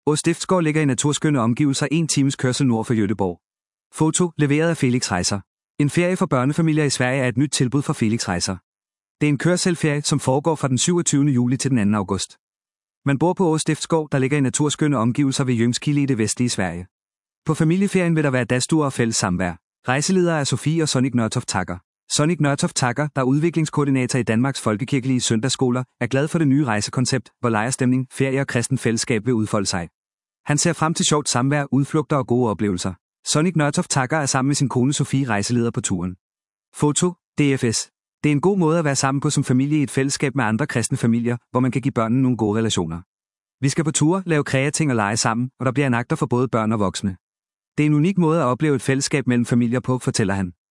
Ås Stiftsgård ligger i naturskønne omgivelser 1 times kørsel nord for Göteborg. Foto leveret af Felix Rejser. En ferie for børnefamilier i Sverige er et nyt tilbud fra Felix Rejser. Det er en kørselferie, som foregår fra den 27. juli til den 2. august. Man bor på Ås Stiftsgård, der ligger i naturskønne omgivelser ved Ljungskile i det vestlige Sverige. På familieferien vil der være dagsture og fælles samvær. Rejseleder er Sofie og Sonic Nørtoft Takker. Sonic Nørtoft Takker, der er udviklingskoordinator i Danmarks Folkekirkelige Søndagsskoler, er glad for det nye rejsekoncept, hvor lejrstemning, ferie og kristen fællesskab vil udfolde sig. Han ser frem til sjovt samvær, udflugter og gode oplevelser. Sonic Nørtoft Takker er sammen med sin kone Sofie rejseleder på turen. Foto DFS. Det er en god måde at være sammen på som familie i et fællesskab med andre kristne familier, hvor man kan give børnene nogle gode relationer. Vi skal på ture, lave kreating og lege sammen, og der bliver en agter for både børn og voksne. Det er en unik måde at opleve et fællesskab mellem familier på, fortæller han.